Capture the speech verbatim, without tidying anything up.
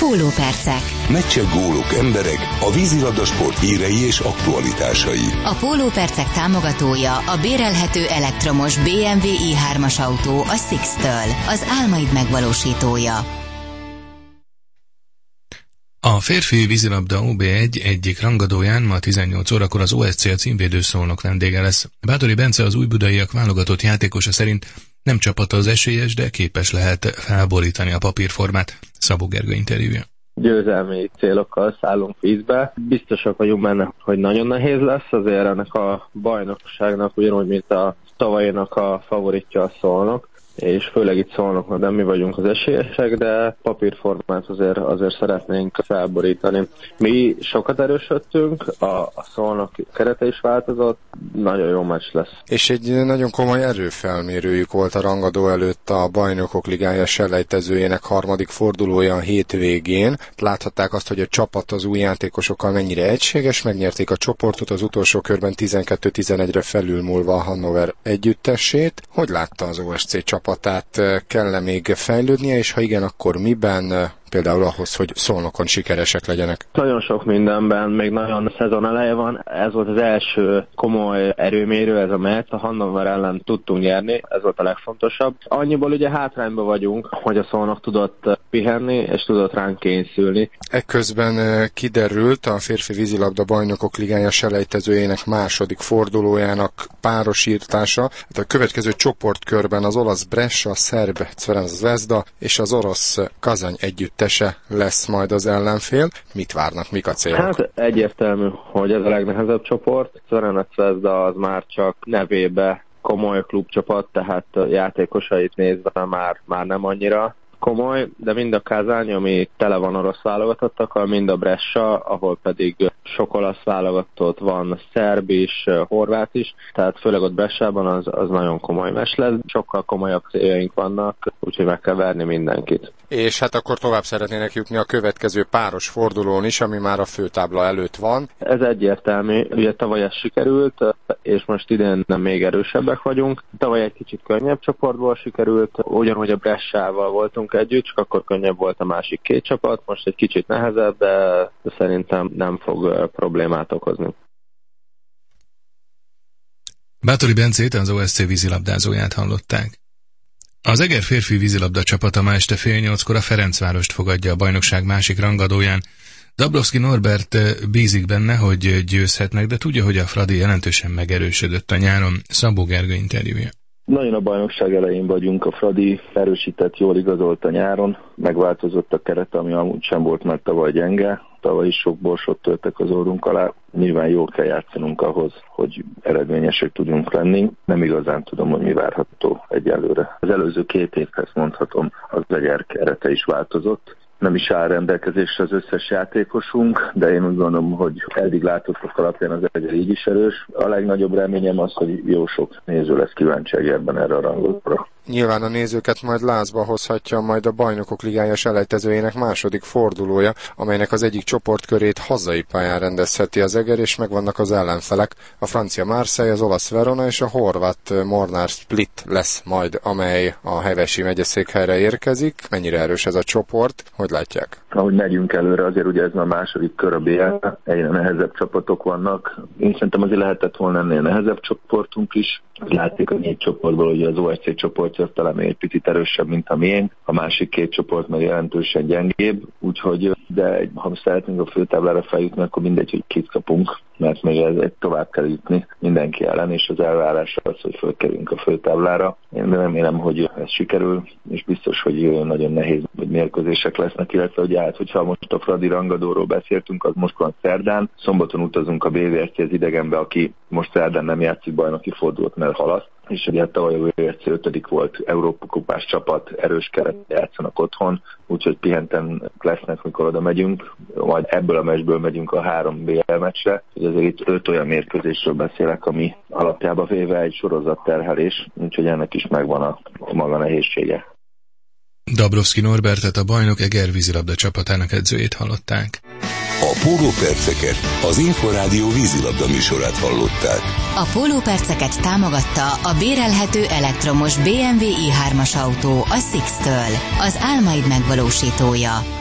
Pólópercek. Meccsek, gólok, emberek, a vízilabda sport hírei és aktualitásai. A Pólópercek támogatója a bérelhető elektromos bé em vé i hármas autó a Sixt-től, az álmaid megvalósítója. A férfi vízilabda o bé egy egyik rangadóján ma tizennyolc órakor az o es cé a címvédő Szolnok vendége lesz. Báthori Bence, az újbudaiak válogatott játékosa szerint nem csapata az esélyes, de képes lehet felborítani a papírformát. Szabó Gergő interjúja. Győzelmi célokkal szállunk vízbe. Biztosak vagyunk benne, hogy nagyon nehéz lesz, azért ennek a bajnokságnak, ugyanúgy, mint a tavalyinak a favoritja a Szolnok, és főleg itt Szolnoknak, de mi vagyunk az esélyesek, de papírformát azért, azért szeretnénk felborítani. Mi sokat erősödtünk, a, a Szolnok kerete is változott, nagyon jó meccs lesz. És egy nagyon komoly erőfelmérőjük volt a rangadó előtt a Bajnokok Ligája selejtezőjének harmadik fordulója a hétvégén. Láthatták azt, hogy a csapat az új játékosokkal mennyire egységes, megnyerték a csoportot az utolsó körben tizenkettő tizenegyre felülmúlva a Hannover együttesét. Hogy látta az o es cé csapat? Csapatát kell-e még fejlődnie, és ha igen, akkor miben? Például ahhoz, hogy Szolnokon sikeresek legyenek. Nagyon sok mindenben, még nagyon szezon eleje van. Ez volt az első komoly erőmérő, ez a meccs. A Hannover ellen tudtunk nyerni, ez volt a legfontosabb. Annyiból ugye hátrányban vagyunk, hogy a Szolnok tudott pihenni, és tudott ránk kényszülni. Ekközben kiderült a férfi vízilabda Bajnokok Ligája selejtezőjének második fordulójának párosítása. A következő csoportkörben az olasz Brescia, a szerb Crvena Zvezda és az orosz Kazany együtt tese lesz majd az ellenfél. Mit várnak, mik a célok? Hát egyértelmű, hogy ez a legnehezebb csoport. Crvena Zvezda az már csak nevébe komoly klubcsapat, tehát játékosait nézve már, már nem annyira komoly, de mind a Kazany, ami tele van orosz válogatottakkal, mind a Brescia, ahol pedig sok olasz válogatott van, szerb is, horvát is, tehát főleg ott Bresciában az, az nagyon komoly meccs lesz. Sokkal komolyabb céljaink vannak, úgyhogy meg kell verni mindenkit. És hát akkor tovább szeretnének jutni a következő páros fordulón is, ami már a főtábla előtt van. Ez egyértelmű, ugye tavaly ez sikerült, és most idén nem még erősebbek vagyunk. Tavaly egy kicsit könnyebb csoportból sikerült, ugyanúgy a Bresciával voltunk együtt, csak akkor könnyebb volt a másik két csapat, most egy kicsit nehezebb, de szerintem nem fog problémát okozni. Báthori Bencét, az o es cé vízilabdázóját hallották. Az Eger férfi vízilabda csapata ma este fél nyolckor a Ferencvárost fogadja a bajnokság másik rangadóján. Dabrowski Norbert bízik benne, hogy győzhetnek, de tudja, hogy a Fradi jelentősen megerősödött a nyáron. Szabó Gergő interjúja. Nagyon a bajnokság elején vagyunk, a Fradi erősített, jól igazolt a nyáron, megváltozott a keret, ami amúgy sem volt már tavaly gyenge, tavaly is sok borsot törtek az orrunk alá, nyilván jól kell játszanunk ahhoz, hogy eredményesek tudjunk lenni, nem igazán tudom, hogy mi várható egyelőre. Az előző két évhez mondhatom, az Eger kerete is változott. Nem is áll rendelkezésre az összes játékosunk, de én úgy gondolom, hogy eddig látottak alapján az Eger így is erős. A legnagyobb reményem az, hogy jó sok néző lesz kíváncsi Egerben erre a rangodra. Nyilván a nézőket majd lázba hozhatja majd a Bajnokok Ligája selejtezőjének második fordulója, amelynek az egyik csoportkörét hazai pályán rendezheti az Eger, és megvannak az ellenfelek. A francia Marseille, az olasz Verona és a horvát Mornar Split lesz majd, amely a Hevesi megyeszékhelyre érkezik. Mennyire erős ez a csoport? Hogy látják? Ahogy megyünk előre, azért ugye ez a második kör a bé el, egyre nehezebb csapatok vannak. Én szerintem azért lehetett volna ennél nehezebb csoportunk is. Látjuk a négy csoportból, hogy az o es cé csoportja az talán még egy picit erősebb, mint a miénk. A másik két csoport meg jelentősen gyengébb, úgyhogy de ha szeretnénk a főtáblára feljutni, akkor mindegy, hogy kit kapunk, mert még ez tovább kell jutni mindenki ellen, és az elvárás az, hogy fölkerülünk a főtáblára. Én remélem, hogy ez sikerül, és biztos, hogy nagyon nehéz hogy mérkőzések lesznek, illetve hogy hát, hogyha most a Fradi rangadóról beszéltünk, az most van szerdán, szombaton utazunk a bé vé er cé az idegenbe, aki most szerdán nem játszik bajnoki fordulót, mert halaszt. És ugye tavaly a bé vé er cé ötödik volt, Európa-kupás csapat, erős keret játszanak otthon, úgyhogy pihenten lesznek, mikor oda megyünk, majd ebből a meccsből megyünk a három bé el meccsre, hogy azért itt öt olyan mérkőzésről beszélek, ami alapjában véve egy sorozatterhelés, úgyhogy ennek is megvan a maga nehézsége. Dabrowski Norbertet, a bajnok Eger vízilabda csapatának edzőjét hallották. A Pólóperceket, az Inforádió vízilabda műsorát hallották. A Pólóperceket támogatta a bérelhető elektromos bé em vé i hármas autó a Sixt-től, az álmaid megvalósítója.